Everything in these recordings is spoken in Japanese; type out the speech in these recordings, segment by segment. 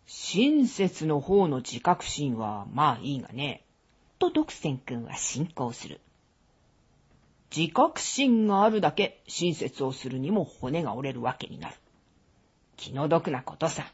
親切の方の自覚心はまあいいがね。 と独占君は進行する。 自覚心があるだけ親切をするにも骨が折れるわけになる。気の毒なことさ。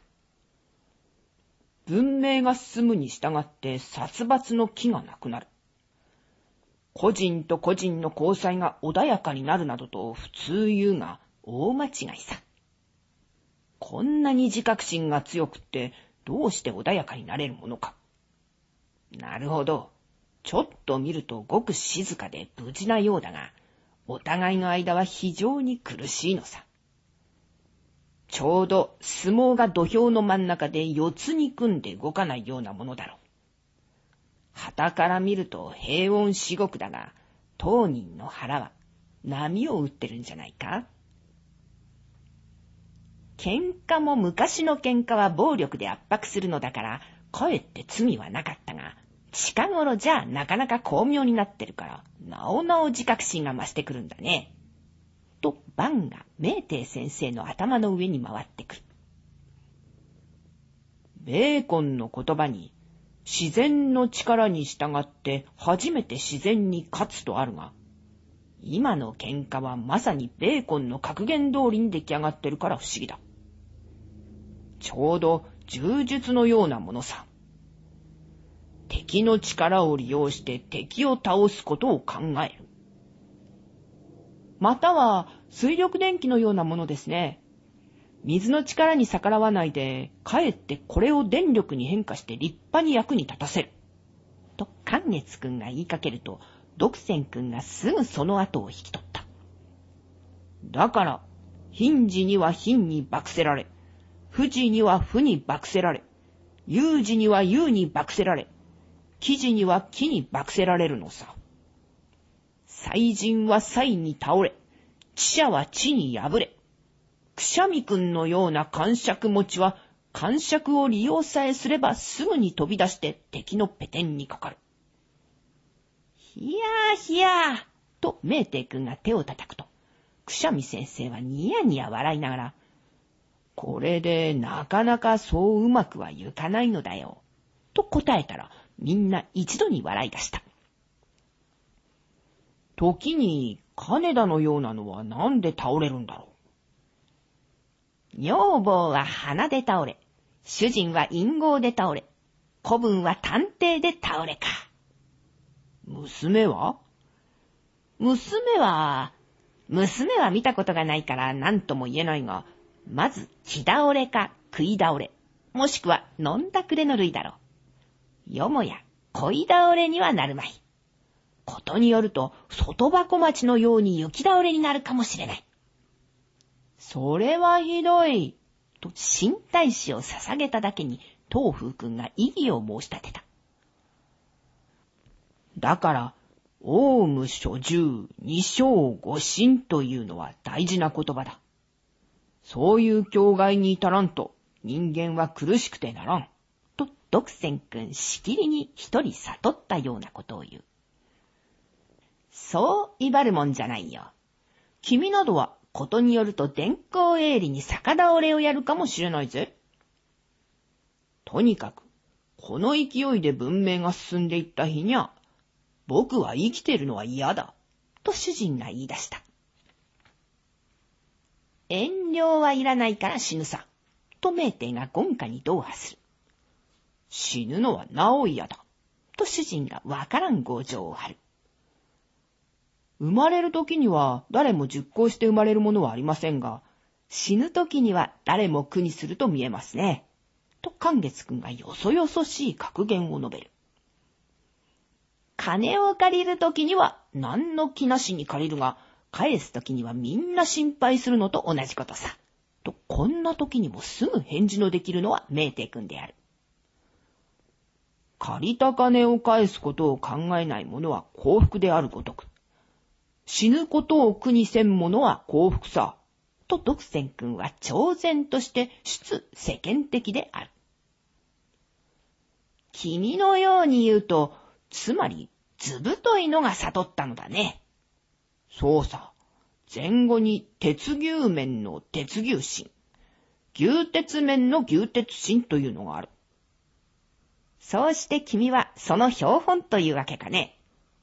文明が進むに従って殺伐の気がなくなる。個人と個人の交際が穏やかになるなどと普通言うが大間違いさ。こんなに自覚心が強くってどうして穏やかになれるものか。なるほど。ちょっと見るとごく静かで無事なようだが、お互いの間は非常に苦しいのさ。ちょうど相撲が土俵の真ん中で四つに組んで動かないようなものだろう。傍から見ると平穏至極だが、当人の腹は波を打ってるんじゃないか。喧嘩も昔の喧嘩は暴力で圧迫するのだから、かえって罪はなかったが、近頃じゃなかなか巧妙になってるから、なおなお自覚心が増してくるんだね。とバンが明帝先生の頭の上に回ってくる。ベーコンの言葉に、自然の力に従って初めて自然に勝つとあるが、今の喧嘩はまさにベーコンの格言通りに出来上がってるから不思議だ。ちょうど柔術のようなものさ。敵の力を利用して敵を倒すことを考える。または水力電気のようなものですね。水の力に逆らわないで、かえってこれを電力に変化して立派に役に立たせる。と寛月くんが言いかけると、独占くんがすぐその後を引き取った。だから、貧時には貧に化せられ、富時には富に化せられ、有時には有に化せられ、貴時には貴に化せられるのさ。才人は才に倒れ、知者は知に敗れ、くしゃみくんのような癇癪持ちは、癇癪を利用さえすればすぐに飛び出して敵のペテンにかかる。ひやーひやーと明帝くんが手を叩くと、くしゃみ先生はニヤニヤ笑いながら、これでなかなかそううまくはいかないのだよ。と答えたら、みんな一度に笑い出した。時に金田のようなのはなんで倒れるんだろう。女房は鼻で倒れ、主人は陰謀で倒れ、子分は探偵で倒れか。娘は見たことがないから何とも言えないが、まず気倒れか食い倒れ、もしくは飲んだくれの類だろう。よもや恋倒れにはなるまい。ことによると外箱町のように雪倒れになるかもしれない。それはひどい。と新大師を捧げただけに東風くんが異議を申し立てた。だから、オウム諸従二生五神というのは大事な言葉だ。そういう境外に至らんと人間は苦しくてならん。と独占くんしきりに一人悟ったようなことを言う。そう威張るもんじゃないよ。君などはことによると電光営利に逆倒れをやるかもしれないぜ。とにかく、この勢いで文明が進んでいった日にゃ、僕は生きているのは嫌だ。と主人が言い出した。遠慮はいらないから死ぬさ。と明帝が言下に同破する。死ぬのはなお嫌だ。と主人がわからん強情を張る。生まれる時には誰も熟考して生まれるものはありませんが、死ぬ時には誰も苦にすると見えますね。と寛月くんがよそよそしい格言を述べる。金を借りる時には何の気なしに借りるが、返す時にはみんな心配するのと同じことさ。とこんな時にもすぐ返事のできるのは明帝くんである。借りた金を返すことを考えない者は幸福であるごとく、死ぬことを苦にせん者は幸福さ。と独占くんは超然として出世間的である。君のように言うと、つまり図太いのが悟ったのだね。そうさ。前後に鉄牛面の鉄牛心。 牛鉄麺の牛鉄心というのがある。 そうして君はその標本というわけかね。